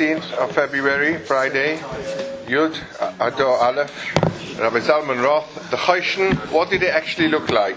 16th of February, Friday, Yud Adar Aleph, Rabbi Zalman Roth. The Choshen, what did it actually look like?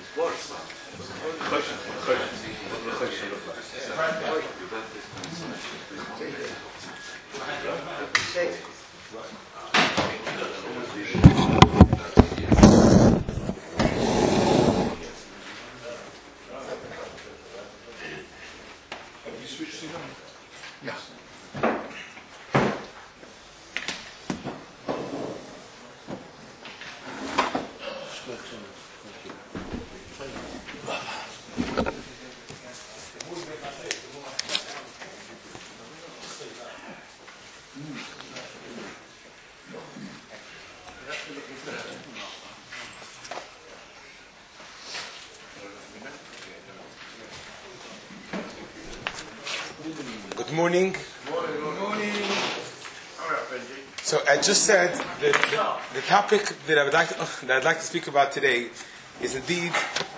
Good morning. So I just said the topic that I'd like to speak about today is indeed,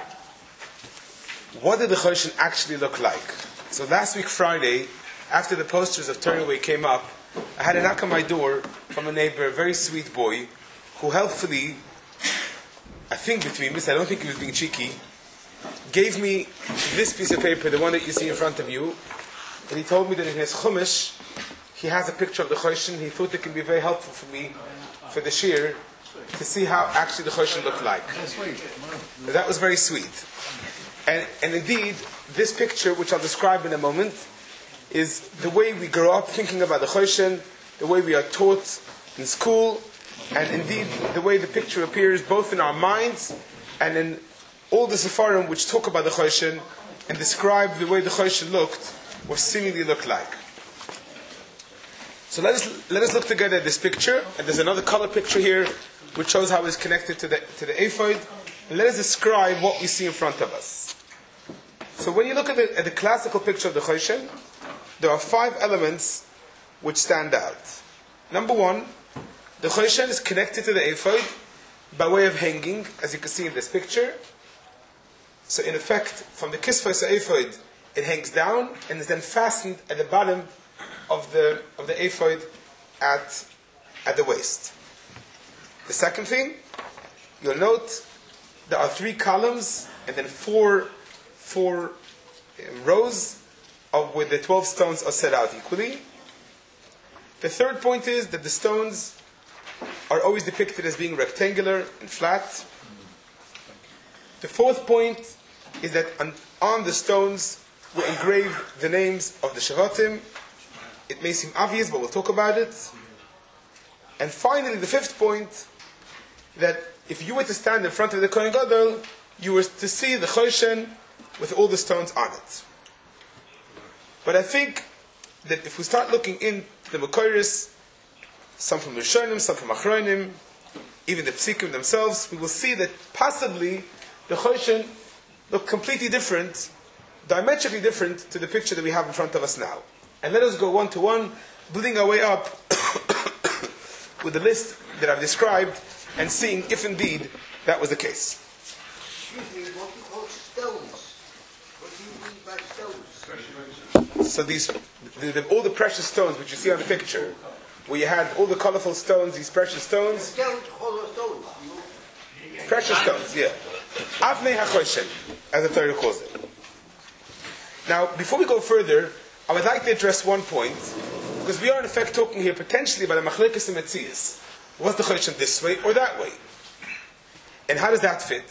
what did the Choshen actually look like? So last week Friday, after the posters of Turning Away came up, I had a knock on my door from a neighbor, a very sweet boy, who helpfully, I think between this, I don't think he was being cheeky, gave me this piece of paper, the one that you see in front of you. And he told me that in his Chumash, he has a picture of the Choshen. He thought it can be very helpful for me, for the Shir, to see how actually the Choshen looked like. That was very sweet. And indeed, this picture, which I'll describe in a moment, is the way we grow up thinking about the Choshen, the way we are taught in school, and indeed the way the picture appears both in our minds and in all the Sepharim which talk about the Choshen and describe the way the Choshen looked, or seemingly look like. So let us look together at this picture, and there's another color picture here which shows how it's connected to the ephod, and let us describe what we see in front of us. So when you look at the classical picture of the Choshen, there are 5 elements which stand out. Number 1, the Choshen is connected to the ephod by way of hanging, as you can see in this picture. So in effect, from the kisvos ephod, it hangs down and is then fastened at the bottom of the ephod at the waist. The second thing, you'll note there are 3 columns and then 4 rows where the 12 stones are set out equally. The third point is that the stones are always depicted as being rectangular and flat. The fourth point is that on the stones we engrave the names of the Shevatim. It may seem obvious, but we'll talk about it. And finally, the 5th point, that if you were to stand in front of the Kohen Gadol, you were to see the Choshen with all the stones on it. But I think that if we start looking into the Makoros, some from Rishonim, some from Achronim, even the Psikim themselves, we will see that possibly the Choshen look completely different, diametrically different to the picture that we have in front of us now. And let us go one to one, building our way up with the list that I've described and seeing if indeed that was the case. Excuse me, what do you call stones? What do you mean by stones? So all the precious stones which you see on the picture, where you had all the colorful stones, these precious stones. Stones, color stones. Precious stones, yeah. Avnei HaChoshen, as the Torah calls it. Now, before we go further, I would like to address one point, because we are in effect talking here potentially about a machlekes and metzias. Was the Choshen this way or that way? And how does that fit?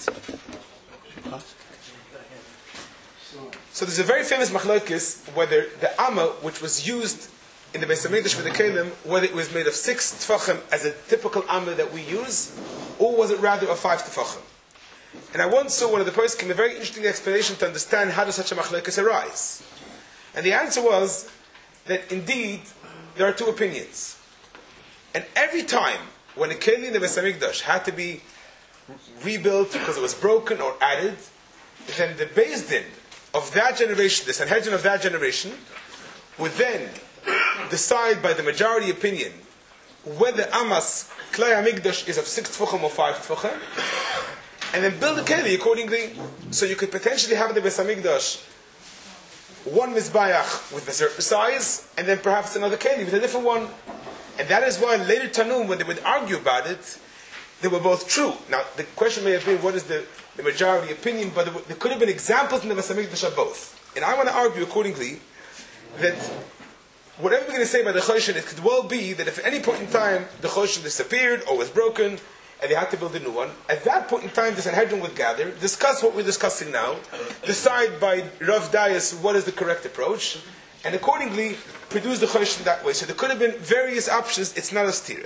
So there's a very famous machlekes whether the amma, which was used in the Beis Hamikdash for the kelim, whether it was made of 6 tefachim as a typical amma that we use, or was it rather of 5 tefachim? And I once saw one of the poskim a very interesting explanation to understand how does such a machlekes arise. And the answer was that indeed there are 2 opinions. And every time when a keli in the Beis Hamikdash had to be rebuilt because it was broken or added, then the Beis Din of that generation, the Sanhedrin of that generation, would then decide by the majority opinion whether Amas Klei HaMikdash is of 6 tefachim or 5 tefachim, and then build a keli accordingly. So you could potentially have the Beis Hamikdash one mizbayach with a certain size, and then perhaps another keli with a different one. And that is why later Tanum, when they would argue about it, they were both true. Now, the question may have been, what is the majority opinion? But there could have been examples in the Beis Hamikdash of both. And I want to argue accordingly that whatever we're going to say about the Choshen, it could well be that if at any point in time the Choshen disappeared or was broken, and they had to build a new one, at that point in time the Sanhedrin would gather, discuss what we're discussing now, decide by Rav Dayas what is the correct approach, and accordingly produce the Choshen that way. So there could have been various options, it's not a stira.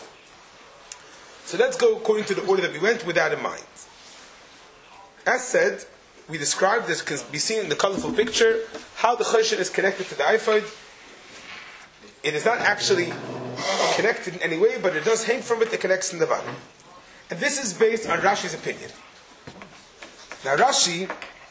So let's go according to the order that we went with that in mind. As said, we described, this can be seen in the colorful picture, how the Choshen is connected to the ephod. It is not actually connected in any way, but it does hang from it, it connects in the bottom. And this is based on Rashi's opinion. Now Rashi,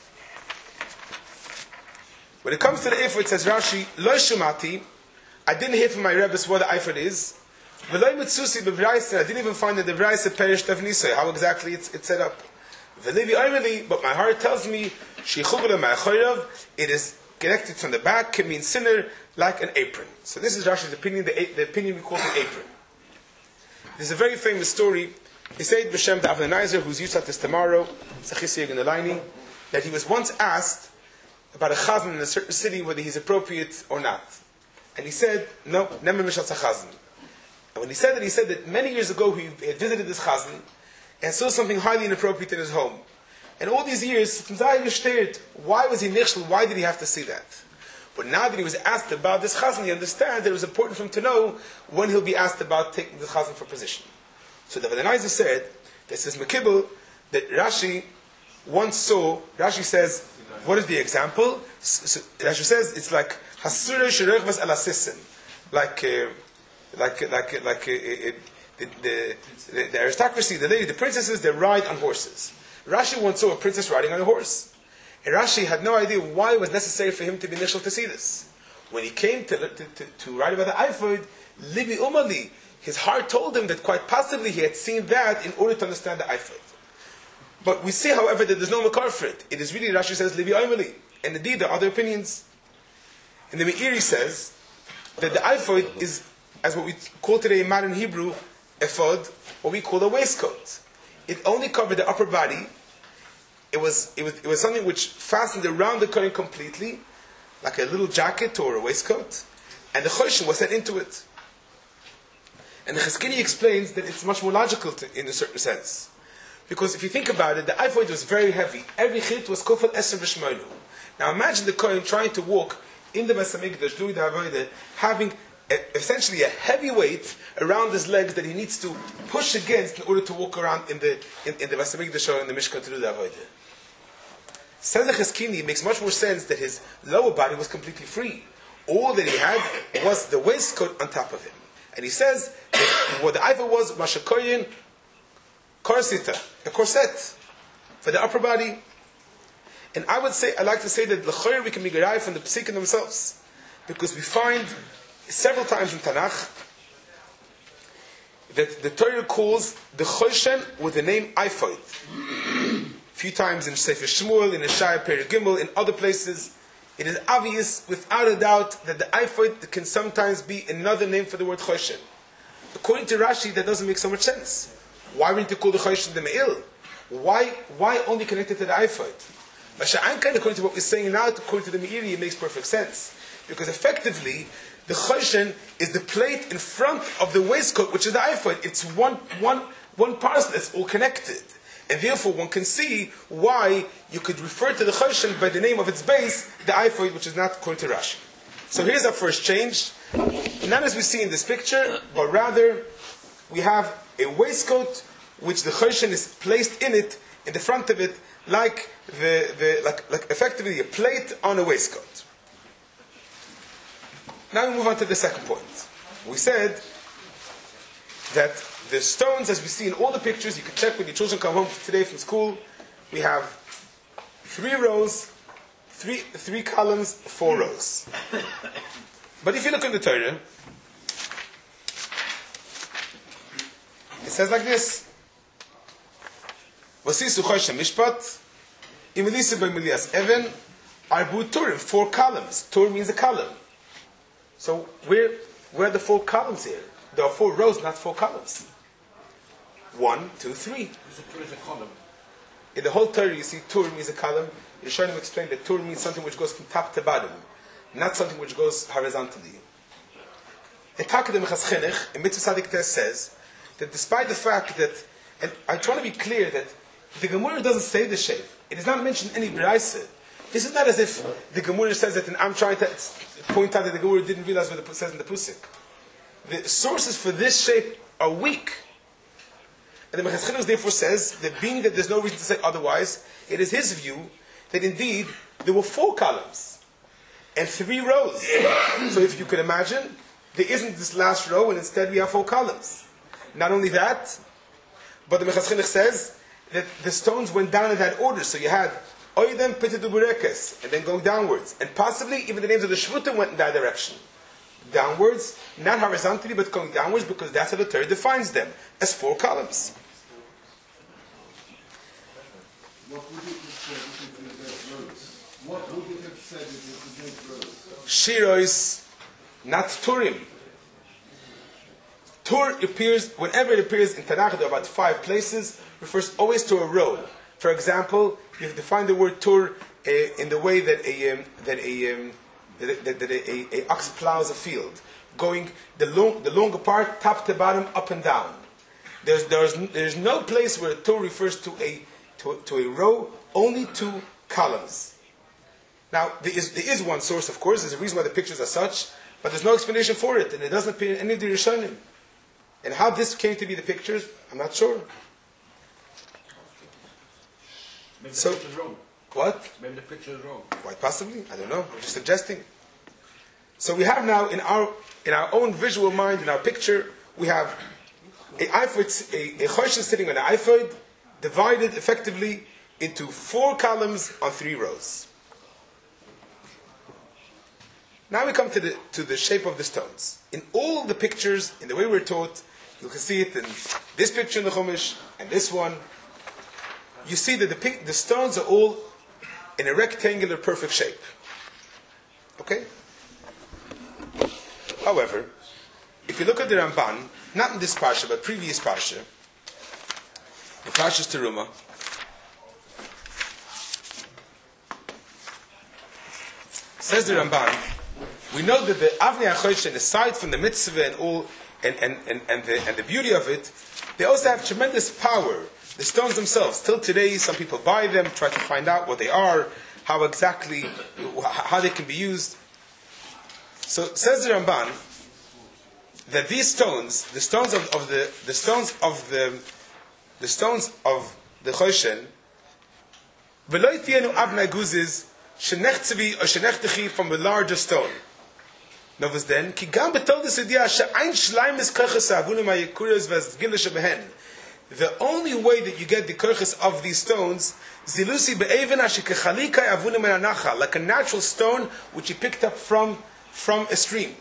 when it comes to the ephod, says Rashi, Lo shumati, I didn't hear from my Rebbe what the ephod is. V'lo mitzusi b'vraisa, I didn't even find that the vraisa perished of Nisai, how exactly it's set up. V'levi oimeli, but my heart tells me, shichubela ma'achorav, it is connected from the back, can mean sinner, like an apron. So this is Rashi's opinion, the opinion we call the apron. There's a very famous story. He said B'Shem the Avnanizer, who's used to this tomorrow, that he was once asked about a chazan in a certain city, whether he's appropriate or not. And he said, no, never mishal chazan. And when he said that many years ago he had visited this chazan and saw something highly inappropriate in his home. And all these years, why was he nichshel? Why did he have to see that? But now that he was asked about this chazan, he understands that it was important for him to know when he'll be asked about taking the chazan for position. So the Avnanizer said, this is Mekibel, that Rashi once saw, Rashi says, what is the example? So Rashi says, it's like, Hasura shirechvas ala sisin. Like the aristocracy, the lady, the princesses, they ride on horses. Rashi once saw a princess riding on a horse. And Rashi had no idea why it was necessary for him to be initial to see this. When he came to write about the ephod, Libi Umali, his heart told him that quite possibly he had seen that in order to understand the ephod. But we see, however, that there's no makar for it. It is really, Rashi says, Libi Umali. And indeed, there are other opinions. And the Meiri says that the ephod is, as what we call today in modern Hebrew, ephod, what we call a waistcoat. It only covered the upper body. It was something which fastened around the kohen completely, like a little jacket or a waistcoat, and the choshen was set into it. And the Chizkini explains that it's much more logical in a certain sense. Because if you think about it, the ephod was very heavy. Every chit was kofel eser v'shmoinu. Now imagine the kohen trying to walk in the Beis Hamikdash, doing the avodah, having essentially a heavy weight around his legs that he needs to push against in order to walk around in the Beis Hamikdash or in the Mishkan to do the avodah. Says the Chizkini, it makes much more sense that his lower body was completely free. All that he had was the waistcoat on top of him. And he says that what the ephod was, mashakoyin korsita, a corset for the upper body. And I like to say that l'choyer we can be derived from the psikim themselves, because we find several times in Tanakh that the Torah calls the choshen with the name ephod. A few times in Sefer Shmuel, in Yeshaya Perek Gimel, in other places, it is obvious, without a doubt, that the ephod can sometimes be another name for the word choshen. According to Rashi, that doesn't make so much sense. Why wouldn't you call the choshen the me'il? Why only connected to the ephod? According to what we're saying now, according to the Meiri, it makes perfect sense. Because effectively, the choshen is the plate in front of the waistcoat, which is the ephod. It's one parcel that's all connected. And therefore one can see why you could refer to the choshen by the name of its base, the ephod, which is not according to Rashi. So here's our first change. Not as we see in this picture, but rather we have a waistcoat which the choshen is placed in it, in the front of it, like effectively a plate on a waistcoat. Now we move on to the second point. We said that the stones, as we see in all the pictures, you can check when your children come home today from school, we have 3 rows, 3 columns, 4 rows. But if you look in the Torah, it says like this: Vasisu choshen mishpat, imelisu b'milias even, Arbu Turim, 4 columns. Tur means a column. So where are the 4 columns here? There are 4 rows, not 4 columns. 1, 2, 3. Tur is a column. In the whole Torah, you see Tur means a column. Rishonim explain that Tur means something which goes from top to bottom, not something which goes horizontally. In Takadeh Mechas Chinuch, in Mitzvah Sadik Tes says that despite the fact that, and I try to be clear that the Gemara doesn't say the shape. It is not mentioned any B'raisa. This is not as if the Gemara says that, and I'm trying to point out that the Gemara didn't realize what it says in the Pusik. The sources for this shape are weak. And the Mechas Chinuch therefore says that being that there's no reason to say otherwise, it is his view that indeed there were 4 columns and 3 rows. So if you can imagine, there isn't this last row and instead we have 4 columns. Not only that, but the Mechas Chinuch says that the stones went down in that order. So you had Oidem Pitidu Burekes, and then going downwards. And possibly even the names of the Shvutim went in that direction. Downwards, not horizontally, but going downwards, because that's how the Torah defines them, as 4 columns. What would it have said if it was rows? Shirois, not Turim. Tur appears, whenever it appears in Tanakh, there are about 5 places, refers always to a row. For example, you define the word Tur in the way that a ox plows a field, going the longer part, top to bottom, up and down. There's no place where Tur refers to a row, only to columns. Now, there is one source, of course. There's a reason why the pictures are such, but there's no explanation for it, and it doesn't appear in any of the Rishonim. And how this came to be the pictures, I'm not sure. Maybe So- the picture's wrong. What? Maybe the picture is wrong. Quite possibly. I don't know. I'm just suggesting. So we have now in our own visual mind, in our picture, we have a choshen sitting on an ephod, divided effectively into 4 columns on 3 rows. Now we come to the shape of the stones. In all the pictures, in the way we're taught, you can see it in this picture in the Chumash and this one. You see that the stones are all in a rectangular, perfect shape. Okay? However, if you look at the Ramban, not in this parsha, but previous parsha, the Parshas Teruma, says the Ramban, we know that the Avnei HaChoshen, aside from the mitzvah and all, and the beauty of it, they also have tremendous power. The stones themselves, till today, some people buy them, try to find out what they are, how they can be used. So says the Ramban that these stones, the stones of the Choshen, v'lo tienu avnei guzis shenechtzvi or shenechtechi from a larger stone. Novus then ki gam betol this idea she'ain shleimus koches avunim hayikuros v'azgilah shebehen. The only way that you get the koches of these stones, zilusi be'even ashikechalikai avunim anachal, like a natural stone which he picked up from a stream.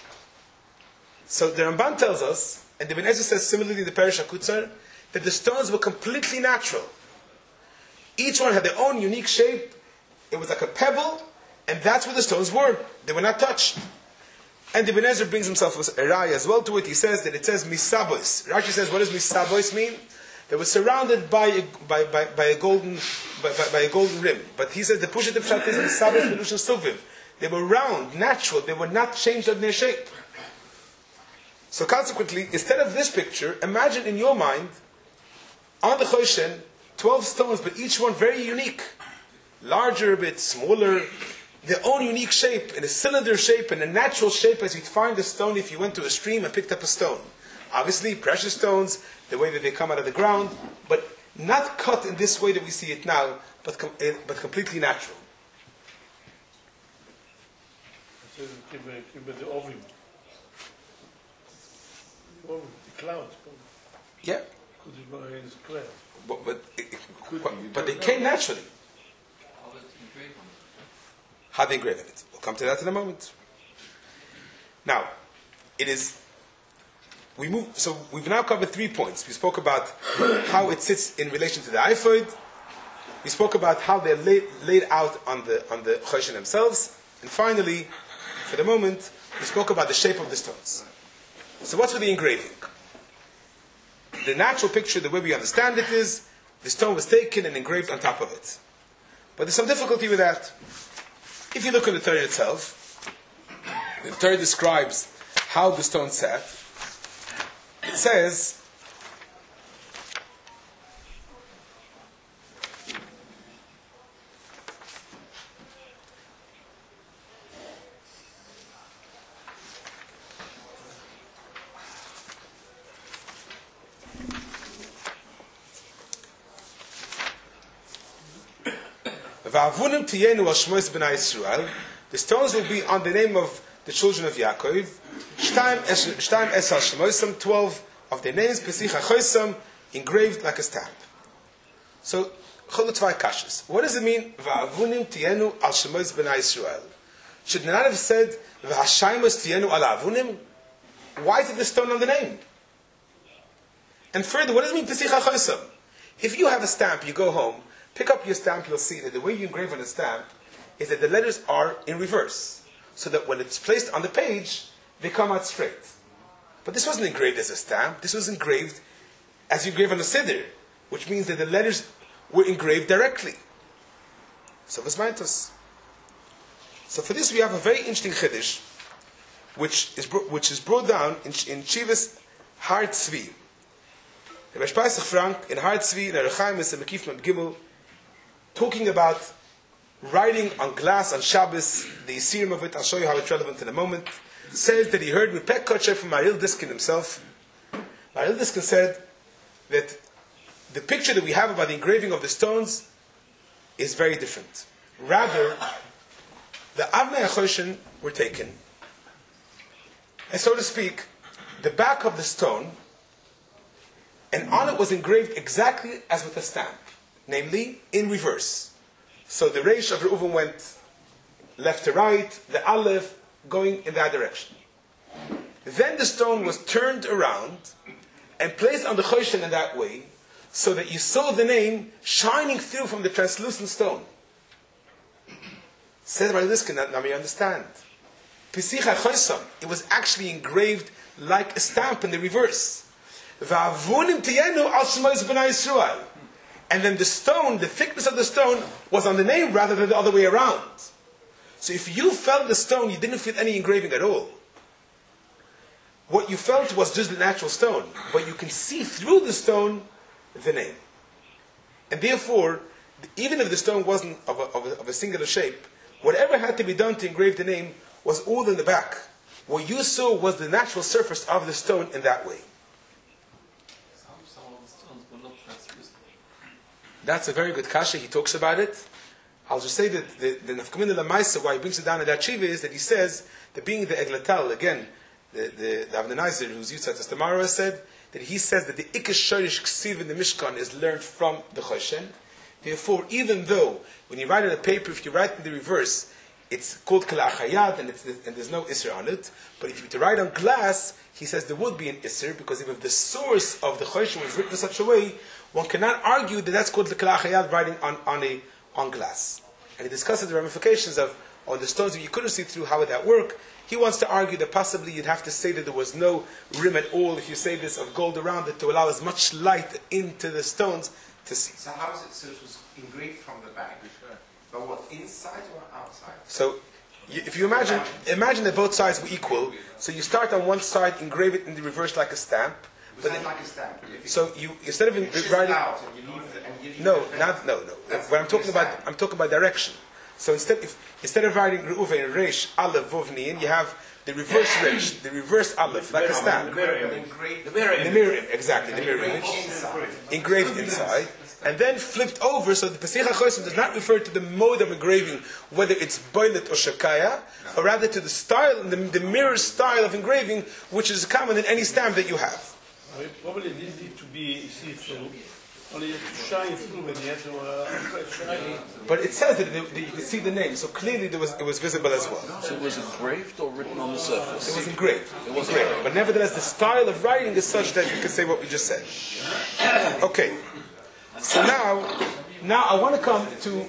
So the Ramban tells us, and the Ben Ezra says similarly in the Parish HaKutzar, that the stones were completely natural. Each one had their own unique shape. It was like a pebble, and that's where the stones were. They were not touched. And the Ben Ezra brings himself a raya as well to it. He says that it says misabos. Rashi says, what does misabos mean? They were surrounded by a golden rim. But he says the pushet of pshat is misabos belushan suviv. They were round, natural. They were not changed of their shape. So consequently, instead of this picture, imagine in your mind, on the Choshen, 12 stones, but each one very unique. Larger a bit, smaller, their own unique shape, in a cylinder shape, in a natural shape as you'd find a stone if you went to a stream and picked up a stone. Obviously, precious stones, the way that they come out of the ground, but not cut in this way that we see it now, but completely natural. The ovim. The clouds. Yeah. It's clear. But they came naturally. How they engrave it. We'll come to that in a moment. Now, so we've now covered 3 points. We spoke about how it sits in relation to the ephod. We spoke about how they're laid out on the choshen themselves. And finally, for the moment, we spoke about the shape of the stones. So what's with the engraving? The natural picture, the way we understand it is, the stone was taken and engraved on top of it. But there's some difficulty with that. If you look at the Torah itself, the Torah describes how the stone sat. It says, Va'avunim tiyenu al shmois b'nai Yisrael. The stones will be on the name of the children of Yaakov. Shtaim es al shmoisam, 12 of their names, pesich hachoisam, engraved like a stamp. So, cholutvai kashas. What does it mean? Va'avunim tiyenu al shmois b'nai Yisrael. Should not have said va'ashaimus tiyenu al avunim? Why is it the stone on the name? And further, what does it mean pesich hachoisam? If you have a stamp, you go home, pick up your stamp, you'll see that the way you engrave on a stamp is that the letters are in reverse. So that when it's placed on the page, they come out straight. But this wasn't engraved as a stamp. This was engraved as you engrave on a siddur, which means that the letters were engraved directly. So v'smaitos. So for this we have a very interesting chiddush, which is brought down in Chivas Har Tzvi. The Rosh Pesach Frank in Har Tzvi, in Erechaim, is a Mekif Mem Gimel, talking about writing on glass on Shabbos, the Yisirim of it. I'll show you how it's relevant in a moment. Says that he heard Mipek Kocher from Maharil Diskin himself. Maharil Diskin said that the picture that we have about the engraving of the stones is very different. Rather, the Avnei HaChoshen were taken, and so to speak, the back of the stone, and on it was engraved exactly as with a stamp, namely in reverse. So the Reish of Reuven went left to right, the Aleph going in that direction. Then the stone was turned around and placed on the Choshen in that way, so that you saw the name shining through from the translucent stone. Says Rabbi Liskin, now we understand. Pesich HaChosam, it was actually engraved like a stamp in the reverse. Va'avunim tiyenu al shmois b'nai Yisrael. And then the stone, the thickness of the stone, was on the name rather than the other way around. So if you felt the stone, you didn't feel any engraving at all. What you felt was just the natural stone. But you can see through the stone the name. And therefore, even if the stone wasn't of a singular shape, whatever had to be done to engrave the name was all in the back. What you saw was the natural surface of the stone in that way. That's a very good kasha. He talks about it. I'll just say that the Nafkamina Lamaisa, why he brings it down in that Shiva, is that he says that being the Eglatal, again, the Avnei who's used as the Mara said, that he says that the Ikesh Shorish Ksiv in the Mishkan is learned from the Choshen. Therefore, even though when you write on a paper, if you write in the reverse, it's called Kalachayat and there's no Isser on it. But if you were to write on glass, he says there would be an Isser, because if the source of the Choshen was written in such a way, one cannot argue that that's called the Kalachayat writing on glass. And he discusses the ramifications of on the stones that you couldn't see through, how would that work? He wants to argue that possibly you'd have to say that there was no rim at all if you say this of gold around it to allow as much light into the stones to see. So how is it so it was engraved from the back? But what, inside or outside? So if you imagine that both sides were equal, so you start on one side, engrave it in the reverse like a stamp. But then, like a stamp. So you instead of writing out and you leave no. When I'm talking about direction. So instead of writing Reuven, Reish, Aleph, Vov, Nin, you have the reverse Reish, the reverse Aleph, like a stamp. The mirror image. Exactly, the mirror image. Engraved inside. And then flipped over, so the Pesach HaChosim does not refer to the mode of engraving, whether it's boilet or shakaya, or rather to the style, the mirror style of engraving, which is common in any stamp that you have. It probably didn't need to be see-through. Only to shine through when you had to shine. But it says that you can see the name, so clearly it was visible as well. So it was engraved or written on the surface? It was engraved. But nevertheless, the style of writing is such that you can say what we just said. Okay. So now, Now I want to come to.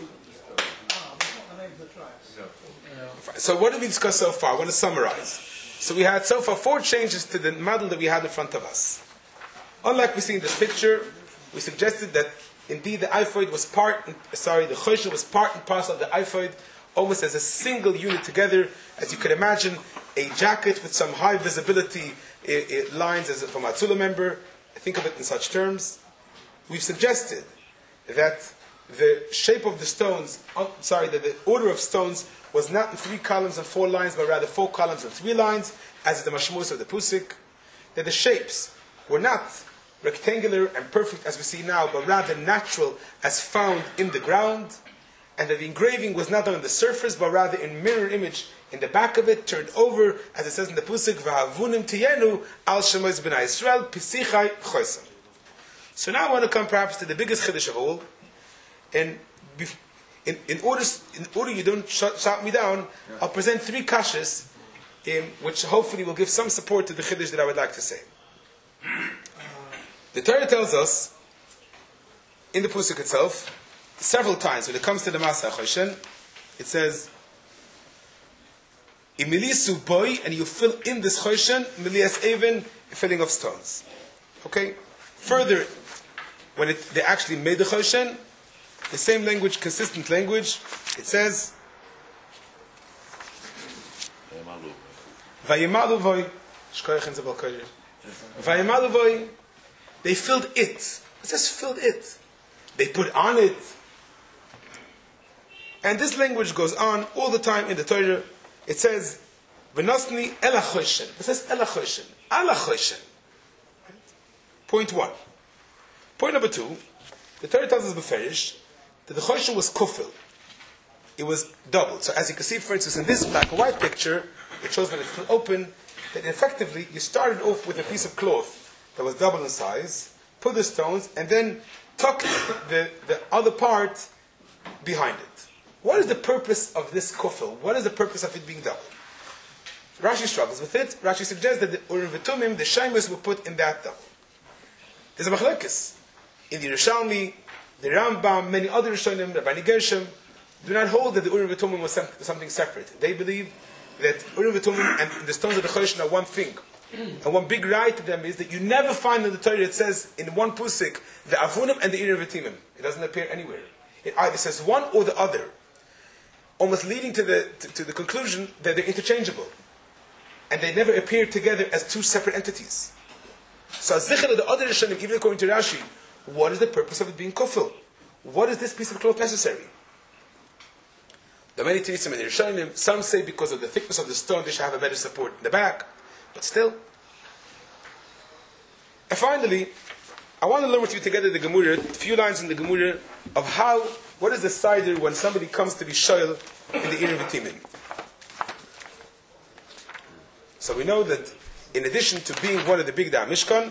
So what did we discuss so far? I want to summarize. So we had so far 4 changes to the model that we had in front of us. Unlike we see in this picture, we suggested that indeed the iPhone was the Choshen was part and parcel of the iPhone, almost as a single unit together. As you could imagine, a jacket with some high visibility lines as from a Tzula member. Think of it in such terms. We've suggested that the shape of the stones, that the order of stones was not in 3 columns and 4 lines, but rather 4 columns and 3 lines, as is the mashmos of the pusik. That the shapes were not rectangular and perfect as we see now, but rather natural as found in the ground, and that the engraving was not done on the surface, but rather in mirror image in the back of it, turned over, as it says in the pusik, "V'havunim tiyenu al shemois b'nai Yisrael pisichai chosam." So now I want to come perhaps to the biggest chiddush of all, and in order you don't shout me down, I'll present 3 kashas, which hopefully will give some support to the chiddush that I would like to say. The Torah tells us, in the Pusuk itself, several times, when it comes to the Masa Choshen, it says, Imilisu boy, and you fill in this Choshen, Milias Even, filling of stones. Okay? Further, when they actually made the Choshen, the same language, consistent language, it says, Vayimalu voy, Shkoyach in Zabal Kodesh. Vayimalu voy, they filled it. It says filled it. They put on it. And this language goes on all the time in the Torah. It says, V'nosni ela choshen. It says ela choshen. Ala choshen. Point 1. Point number 2. The Torah tells us beferish that the choshen was kufil. It was doubled. So as you can see, for instance, in this black and white picture, it shows when it's still open, that effectively you started off with a piece of cloth that was double in size, put the stones, and then tucked the other part behind it. What is the purpose of this kufel? What is the purpose of it being double? Rashi struggles with it. Rashi suggests that the Urim V'Tumim, the Shaimus, were put in that double. There's a machlekes. In the Yerushalmi, the Rambam, many other Rishonim, Rabbani Gershom, do not hold that the Urim V'Tumim was something separate. They believe that Urim V'Tumim and the stones of the Choshen are one thing. And one big right to them is that you never find in the Torah it says in one pusik the avunim and the Urim V'Tumim. It doesn't appear anywhere. It either says one or the other, almost leading to the conclusion that they're interchangeable, and they never appear together as 2 separate entities. So, Zichar of the other Rishonim, even according to Rashi, what is the purpose of it being kufel? What is this piece of cloth necessary? There are many Tirisim in the Rishonim. Some say because of the thickness of the stone, they should have a better support in the back. But still. And finally, I want to learn with you together the Gemara, a few lines in the Gemara of what is the sider when somebody comes to be shoyl in the Urim V'Tumim. So we know that in addition to being one of the big Da'am Mishkan,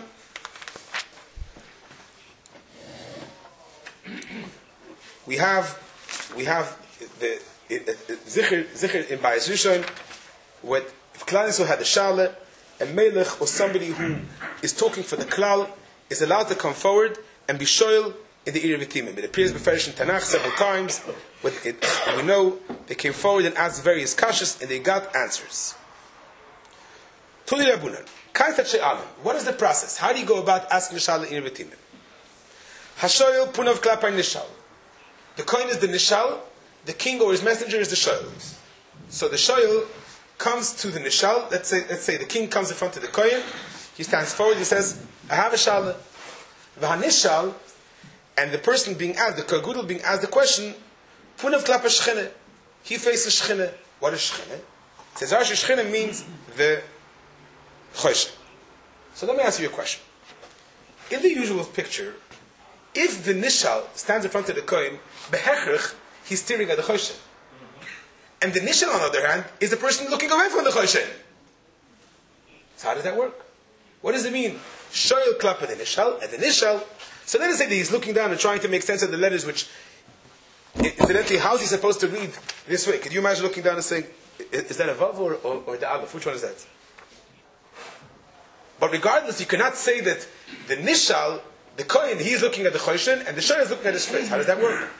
we have the Zichir in Bayis Rishon, what if Klal Yisrael had a Shale, a Melech or somebody who is talking for the Klal is allowed to come forward and be shoyl in the Urim V'Tumim. It appears beferish in Tanakh several times. We know they came forward and asked various kashas and they got answers. Tuli Rabunan, Kaitat She'alim. What is the process? How do you go about asking Nishal in Urim V'Tumim? Hashoyl Punav Klapay Nishal. The coin is the Nishal, the king or his messenger is the shoyl. So the shoyl comes to the nishal. Let's say the king comes in front of the kohen. He stands forward. He says, "I have a shal." V'hanishal, and the person being asked, the kagudel being asked the question, "Punav klapa shchine." He faces shchine. What is shchine? It says Rashi shchine means the choshen. So let me ask you a question. In the usual picture, if the nishal stands in front of the kohen, behechrich, he's staring at the choshen. And the nishal, on the other hand, is the person looking away from the choshen. So how does that work? What does it mean? Shoyl klapa the nishal, and the nishal. So let us say that he's looking down and trying to make sense of the letters, which, incidentally, how is he supposed to read this way? Could you imagine looking down and saying, is that a vav or the aleph? Which one is that? But regardless, you cannot say that the nishal the Kohen, he's looking at the Choshen, and the Shoyl is looking at his face. How does that work?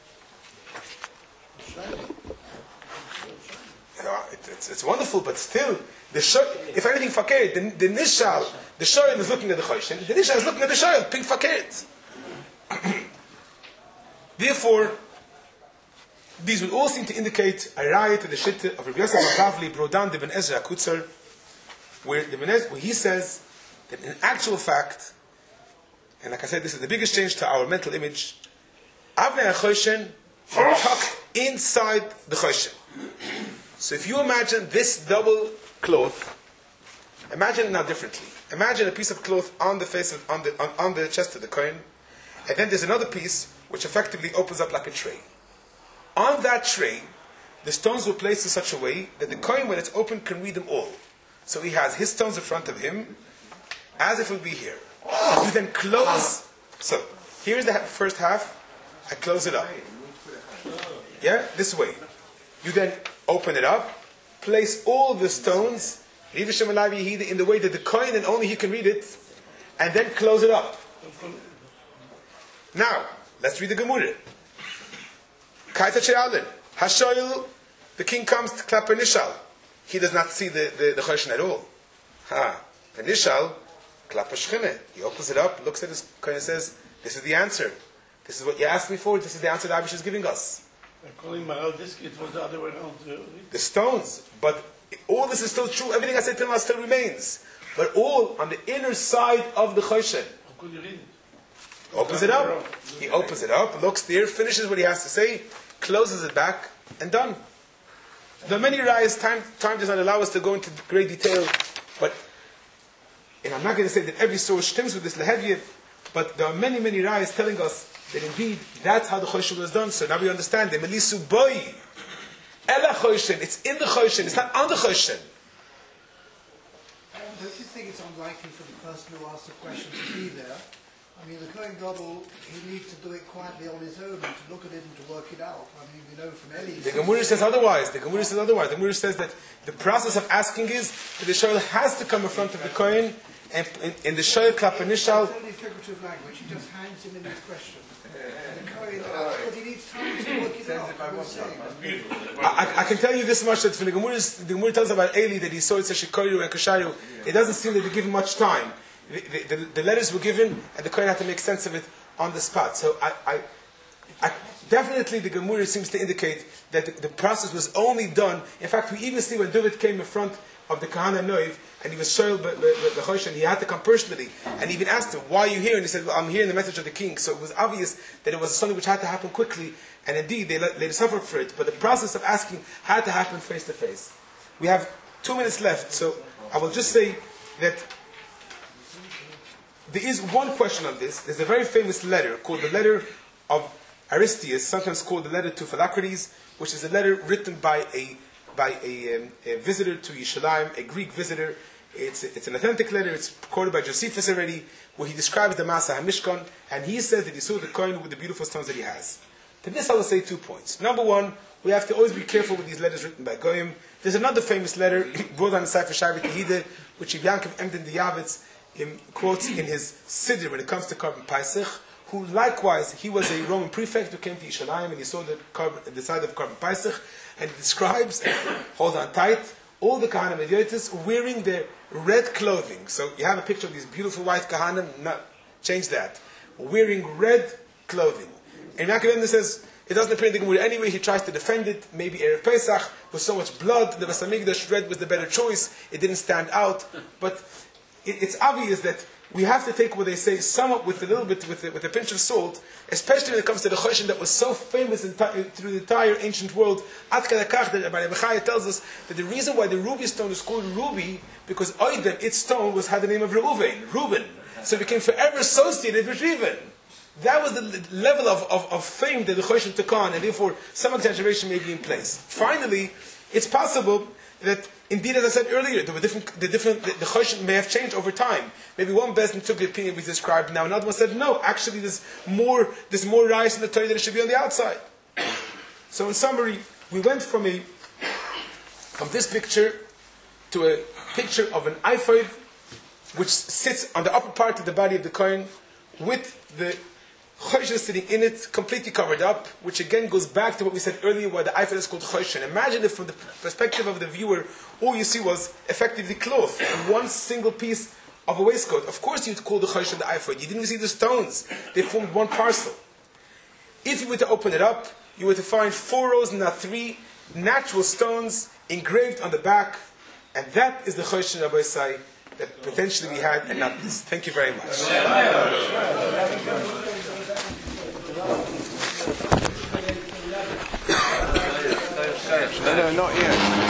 It's wonderful, but still, if anything fakir, the Nishal, the Shoyl is looking at the Choshen, the Nishal is looking at the Shoyl, pink fakir. Therefore, these would all seem to indicate a raya to the Shittah of Rabbi Yosef Bavli brought down the Ben Ezra Kutzer, where he says that in actual fact, and like I said, this is the biggest change to our mental image, Avnei HaChoshen are tucked inside the Choshen. So if you imagine this double cloth, imagine it now differently. Imagine a piece of cloth on the face of, on the chest of the Kohen, and then there's another piece which effectively opens up like a tray. On that tray, the stones were placed in such a way that the Kohen, when it's open, can read them all. So he has his stones in front of him, as if it would be here. You then close. So here's the first half. I close it up. Yeah, this way. You then open it up, place all the stones in the way that the Kohen and only he can read it, and then close it up. Now, let's read the Gemara. Kaita She'alin. Hashoyl, the king comes to clap Nishal. He does not see the Choshen at all. The Nishal, clap Shechine. He opens it up, looks at his Kohen and says, this is the answer. This is what you asked me for. This is the answer that Abish is giving us. According to Maral Disk, it was the other way around. The stones. But all this is still true. Everything I said till now still remains. But all on the inner side of the Choshen. How could you read it? Opens it up. He opens it up, looks there, finishes what he has to say, closes it back, and done. There are many rayas, time does not allow us to go into great detail, but, and I'm not going to say that every source stems with this leheviyah, but there are many, many rayas telling us that indeed, that's how the Choshen was done. So now we understand, the Melisu Boi, Ela Choshen, it's in the Choshen, it's not on the Choshen. Don't you think it's unlikely for the person who asked the question to be there? I mean, the Kohen Gadol, he needs to do it quietly on his own and to look at it and to work it out. I mean, we know from Eli. The Gemara says otherwise. The Gemara says that the process of asking is that the Shoyl has to come in front of the Kohen, and in the Shoyl Klap Nishal. It's only figurative language. He just hands him in his question. And the Kohen, but he needs time to work it out. I can tell you this much, that when the Gemara tells about Eli that he saw it Shikoru and Kasharu, it doesn't seem that they give him much time. The letters were given, and the Kohen had to make sense of it on the spot. So I definitely the Gemara seems to indicate that the process was only done. In fact, we even see when David came in front of the Kahana Noiv, and he was Shoyl the Choshen, he had to come personally, and he even asked him, "Why are you here?" And he said, "Well, I'm here in the message of the king." So it was obvious that it was something which had to happen quickly, and indeed they suffered for it. But the process of asking had to happen face to face. We have 2 minutes left, so I will just say that there is one question on this. There's a very famous letter called the letter of Aristeas, sometimes called the letter to Philocrates, which is a letter written by a visitor to Yerushalayim, a Greek visitor. It's an authentic letter. It's quoted by Josephus already, where he describes the Masa HaMishkan, and he says that he saw the Kohen with the beautiful stones that he has. To this I will say 2 points. Number one, we have to always be careful with these letters written by Goyim. There's another famous letter brought on the Sefer Shavit Yehida, which Yankov Emden Diavitz quotes in his Siddur when it comes to Korban Pesach, who likewise, he was a Roman prefect who came to Yerushalayim and he saw the side of Korban Pesach, and he describes, hold on tight, all the Kahanim and Yotis wearing their red clothing. So you have a picture of these beautiful white Kahanim, change that, wearing red clothing. And Yankov Emden says, it doesn't appear in the Gemara anyway, he tries to defend it, maybe Erev Pesach, with so much blood, the Beis Hamikdash red was the better choice, it didn't stand out, but it's obvious that we have to take what they say somewhat with a little bit, with a pinch of salt, especially when it comes to the Choshen that was so famous through the entire ancient world. Ad Kadakach, that Rabbi Mechaya tells us that the reason why the ruby stone is called ruby, because Oiden, its stone, had the name of Reuven. So it became forever associated with Reuven. That was the level of fame that the Choshen took on, and therefore some exaggeration may be in place. Finally, it's possible that indeed, as I said earlier, the Choshen may have changed over time. Maybe one Bezdin took the opinion we described now, another one said, no, actually there's more rice in the Torah that it should be on the outside. So in summary, we went from this picture to a picture of an ephod which sits on the upper part of the body of the Kohen, with the Choshen sitting in it, completely covered up, which again goes back to what we said earlier, why the ephod is called Choshen. Imagine if from the perspective of the viewer, all you see was effectively cloth, one single piece of a waistcoat. Of course you'd call the Choshen the ephod. You didn't even see the stones. They formed one parcel. If you were to open it up, you were to find 4 rows, not 3, natural stones engraved on the back, and that is the Choshen Rabbi Isai that potentially we had, and not this. Thank you very much. No, not yet.